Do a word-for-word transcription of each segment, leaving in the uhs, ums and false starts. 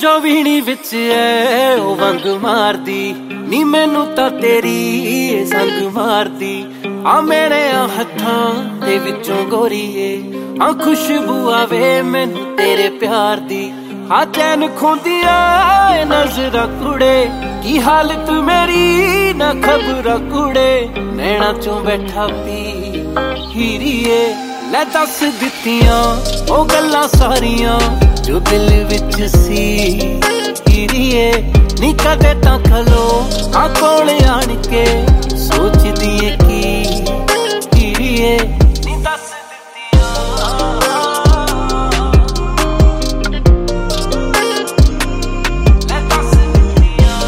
जो ਵੀਣੀ ਵਿੱਚ ਐ ਉਹ ਵੰਗ ਮਾਰਦੀ ਨੀ ਮੈਨੂੰ ਤਾਂ ਤੇਰੀ ਸੰਗ ਮਾਰਦੀ ਆ ਮੇਰੇ ਹੱਥਾਂ ਦੇ ਵਿੱਚੋਂ ਗੋਰੀਏ ਆ ਖੁਸ਼ਬੂ ਆਵੇ ਮੈਨੂੰ ਤੇਰੇ ਪਿਆਰ ਦੀ ਆ ਚੈਨ ਖੁੰਦੀਆਂ ਨਜ਼ਰਾਂ ਕੁੜੇ ਕੀ ਹਾਲਤ ਮੇਰੀ ਨਾ ਖਬਰਾਂ ਕੁੜੇ ਨੈਣਾ ਚੋਂ ਬੈਠਾ ਪੀ ਹੀਰੀਏ ਲੈ ਦੱਸ ਦਿੱਤੀਆਂ ਉਹ ਗੱਲਾਂ ਸਾਰੀਆਂ ਜੋ ਦਿਲ ਵਿੱਚ ਸੀ ਹੀਰੀਏ ਨੀ ਕਦੇ ਤਾਂ ਖਲੋ ਆ ਕੋਲ ਆਣ ਕੇ ਸੋਚਦੀ ਏ ਕੀ ਹੀਰੀਏ ਨੀ ਦੱਸ ਦਿੱਤੀਆਂ ਲੈ ਦੱਸ ਦਿੱਤੀਆਂ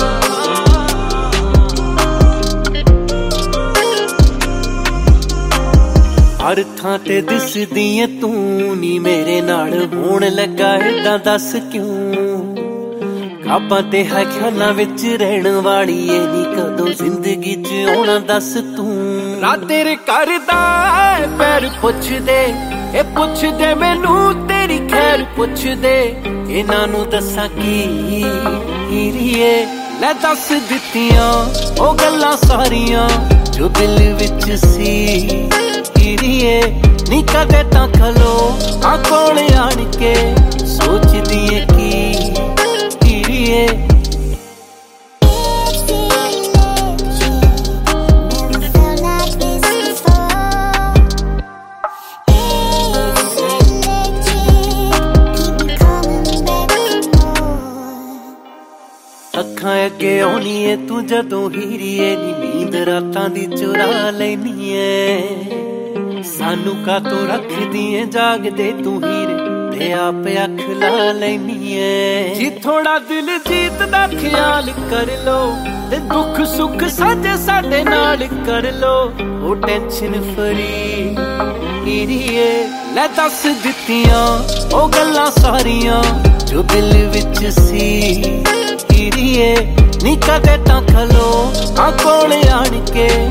ਹਰ ਥਾਂ ਤੇ ਦਿਸਦੀ ਏ ਤੂੰ ਨੀ ਮੇਰੇ ਨਾਲ ਹੋਣ ਲੱਗਾ ਏਦਾਂ ਦੱਸ ਕਿਉਂ ਆਪਾਂ ਤੇ ਹੈ ਖਿਆਲਾਂ ਵਿੱਚ ਰਹਿਣ ਵਾਲੀ ਏ ਨੀ ਕਦੋਂ ਜ਼ਿੰਦਗੀ ਚ ਆਉਣਾ ਦੱਸ ਤੂੰ ਰਾਤ ਤੇਰੇ ਕਰਦਾ ਪੈਰ ਪੁੱਛਦੇ ਇਹ ਪੁੱਛਦੇ ਮੈਨੂੰ ਤੇਰੀ ਖੈਰ ਪੁੱਛਦੇ ਇਹਨਾਂ ਨੂੰ ਦੱਸਾਂ ਕੀ ਹੀਰੀਏ ਲੈ ਦੱਸ ਦਿੱਤੀਆਂ ਉਹ ਗੱਲਾਂ ਸਾਰੀਆਂ ਜੋ ਦਿਲ ਵਿੱਚ ਸੀ ਹੀਰੀਏ ਨੀ ਕਦੇ ਤਾਂ ਖਲੋ ਆ ਕੋਲ ਆਣ ਕੇ ਸੋਚਦੀ ਏ ਕੀ ਹੀਰੀਏ ਅੱਖਾਂ ਅੱਗੇ ਆਉਣੀ ਏ ਤੂੰ ਜਦੋਂ ਹੀਰੀਏ ਨੀ ਨੀਂਦ ਰਾਤਾਂ ਦੀ ਚੁਰਾ ਲੈਨੀ ਏ ਸਾਨੂੰ ਕਾਤੋਂ ਰੱਖਦੀ ਏ ਜਾਗਦੇ ਤੂੰ ਹੀਰੇ ਤੇ ਆਪ ਅੱਖ ਲਾ ਲੈਨੀ ਏ ਜੀ ਥੋੜਾ ਦਿਲ ਜੀਤ ਦਾ ਖਿਆਲ ਕਰ ਲੋ ਤੇ ਦੁੱਖ ਸੁੱਖ ਸਾਂਝੇ ਸਾਡੇ ਨਾਲ ਕਰ ਲੋ ਉਹ ਟੈਨਸ਼ਨ ਫਰੀ ਹੀਰੀਏ ਲੈ ਦੱਸ ਦਿੱਤੀਆਂ ਉਹ ਗੱਲਾਂ ਸਾਰੀਆਂ ਜੋ ਦਿਲ ਵਿੱਚ ਸੀ ਹੀਰੀਏ ਨੀ ਕਦੇ ਤਾਂ ਖਲੋ ਆ ਕੋਲ ਆਣ ਕੇ